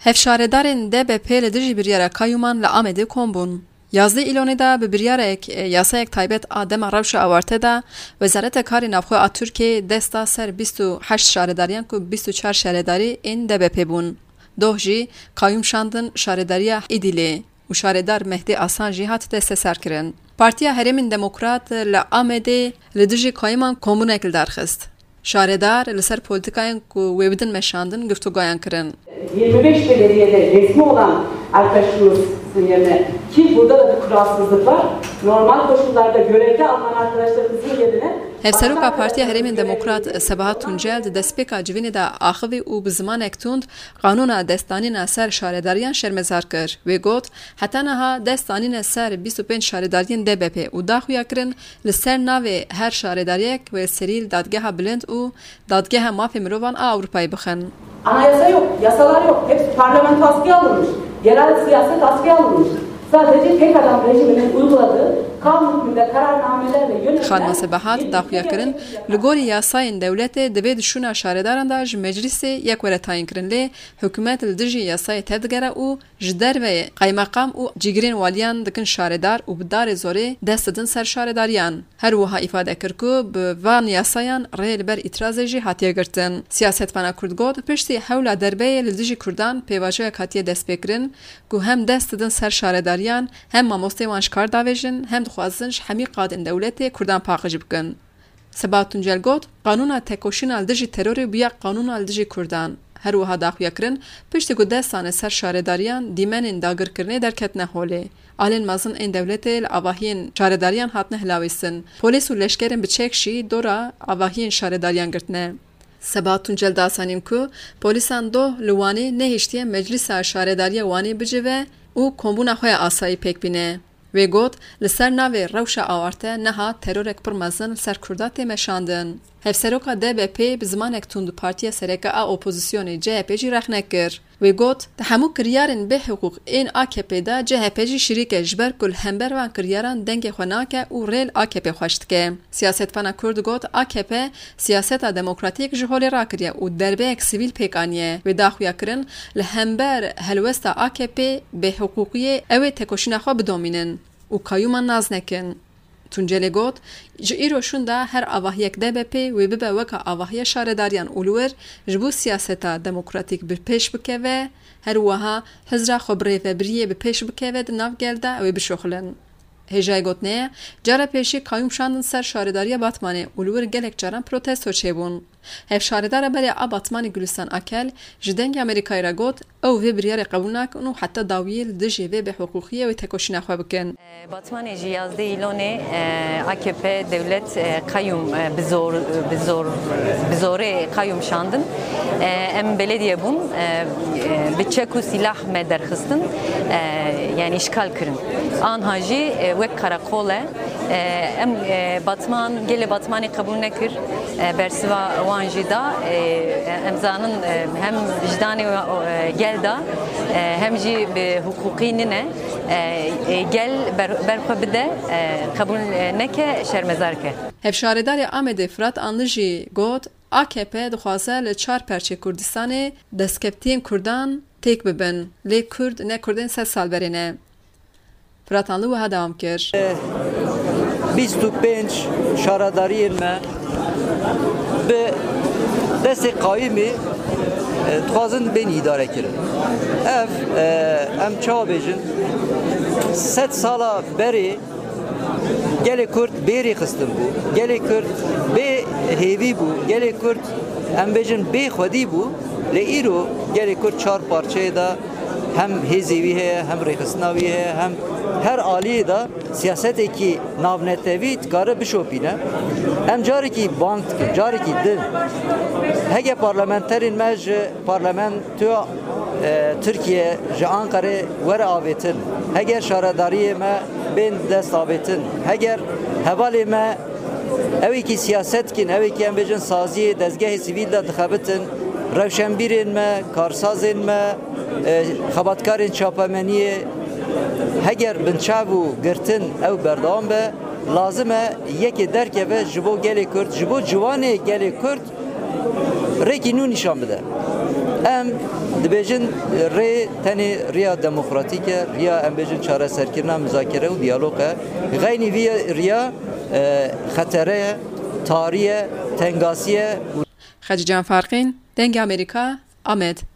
Hevşaredarên DBP li dijî biryara Kayûman li Amedê kom bûn. Yazdê îlonê de bi biryarek yasayek taybet a dema rewşa awarte de Wezareta Karê Navxwe a Tirkiyeyê desta ser 28 şaredariyan ku 24 şaredarî ên DBP bûn. Doh jî Kayûm şandin şaredariya Îdilê û şaredar Mehdi Asan jî hat desteserkirin. Partiya Herêmên Demokrat li Amedê li dijî Kayûman komûnek li derxist. Şaredar li ser polîtikayên ku wê bidin meşandin güftûgayan kirin. 25 belediyede resmi olan arkadaşımızın yerine ki burada da bir kuralsızlık var. Normal koşullarda görevde alınan arkadaşlarımızın yerine Hevseroka Partiya Herêmên Demokrat Sebahat Tuncel di destpêka civînê de axivî û bi zimanek tund qanûna destanîna ser şaredariyan şermezar kir. Wê got heta niha destanîna ser 25 şaredariyên DBP û daxuya kirin li ser navê her şaredariyek wê serî dadgeha bilind û dadgeha mafê mirovan a Ewropayê bixin. Anayasa yok, yasalar yok. Hepsi parlamento askıya alınmış. Yerel siyaset askıya alınmış. Sadece tek adam rejiminin uyguladığı kanun hükmünde kararnamelerle yönetilen... Xanma Sebahat daxuya kirin li gorî yasayên dewletê divê dişûna şaredaran da ji meclisê yek were tayin kirin lê hikûmet li dijî yasayê tev digere û ji derveyê qaymakam û cîgirên waliyan dikin şaredar û bi darê zorê dest didin ser şaredariyan. Her wiha îfade kir ku bi van yasayan rê li ber îtirazê jî hatiye girtin. Siyasetmana Kurd got piştî hewla derbeyê li dijî Kurdan pêvajoyek hatiye destpêkirin ku hem dest didin ser şaredariyan hem mamosteyê wan ji kar davêjin hem dixwazin ji hemî qadên dewletê Kurdan paqij bikin. Sebahat Tuncel got qanûna tekoşîna li dijî terorê bûye qanûna li dijî Kurdan. Her wiha daxuya kirin piştî ku destan ser şaredariyan dîmenên dagirkirinê derketine holê. Alên mezin ên dewletê li avahiyên şaredariyan hatine hilavîstin. Polîs û leşkerên biçêk jî dora avahiyên şaredariyan girtine. Sebahat Tuncel dasanîn ku polîsan doh li Wanê nehîştiye meclîsa şaredariya Wanê bicive û kombûna xwe ya asayî pêk bîne. Wê got li ser navê rewşa awarte neha terorek pir mezin ser Kurda tê meşandin. Hevseroka DBP bi zimanek tund Partiya Sereke a Opozisyonê CHP jî rexne kir. Wê got di hemû kiryarên bêhiqûq ên AKP de CHP jî şîrîk e ji ber ku li hember van kiryaran dengê xwe nake û rêl AKP xweş dike. Siyasetmana Kurd got AKP siyaseta demokratîk ji holê rakiriye û derbeyek sivîl pêk aniye. Wê daxuya kirin li hember helwesta AKP bêhiqûqiyê ew ê tekoşîna xwe bidomînin û Kayûman naz nekin. Tuncelê got ji îroşûn de her avahiyek DBP wê bibe weka avahiya şaredariyan û li wir ji bo siyaseta demokratîk bi pêş bikeve her wiha hizra xwe bi rêvebiriyê bi pêş bikeve di navgel de wê bişoxilin. Hêjayê got ne cara pêşî Kayûm şandin ser şaredariya Batmanê û li wir gelek caran protesto çêbûn. Hev şaredara berê a Batmanê Gülistan Akel ji dengê Amerîkayê re got ew vê biryarê qebûl nakin û heta dawiyê li dijî vê bêhiqûqiyê wê tekoşîna xwe bikin. Batmanê jî yazdê îlonê AKP devlet Kayûm bi zorê Kayûm şandin. Em belediye bûn bi çek û silah me derxistin yani işgal kirin. Anha jî wek karakol e em Batman gelê Batmanê qebûl nekir bersiva wan jî da em zanin hem vicdanê gel da hem jî bi hukukî nine gel berxwe bide qebûl neke şermezar ke. Hevşaredarê Amedê Fırat Anlı jî got AKP dixwaze li çar perçê Kurdistanê destkeftiyên Kurdan têk bibin. Lê Kurd ne Kurdên sed salberê ne. Fırat Anlı wiha dewam kir. 25 şaredariyên me bi destê Kayûmê dixwazin bên îdare kirin. Ev em çavêjin sed sala berê gelê Kurd bêrê xistin bû, gelê Kurd bê hêvî bû, gelê Kurd em bêjin bê xwedî bû, lê îro gelê Kurd çar parçeyê de hem hêzê wî heye, hem rêxistina wî heye, hem her aliyê de siyasetekî navnetevî dikare bişopîne. Em carekî bank dikin, carekî din. Hege parlamenterên me ji parlamentoya Tirkiye ji Ankarê were avêtin. Heger şaredariyê me bên dest avêtin. Heger hevalê me evekî siyaset kin, evekî em bêjin saziyê dezgehê sivîl de dixebitin. Rewşenbîrên me, karsazên me, xebatkarên çapemeniyê heger binçav û girtin ew berdewam be lazim e yekê derkeve ji bo gelê Kurd, ji bo ciwanê gelê Kurd rêkî nû nîşan bide. Em دبیجن ری تنی ریا دموکراتیکه ریا ام بیجن چاره سرکرنا مذاکره و دیالوگه غینی وی ریا خطره تاریه تنگاسیه خدیجان فارقین دنگ امریکا آمد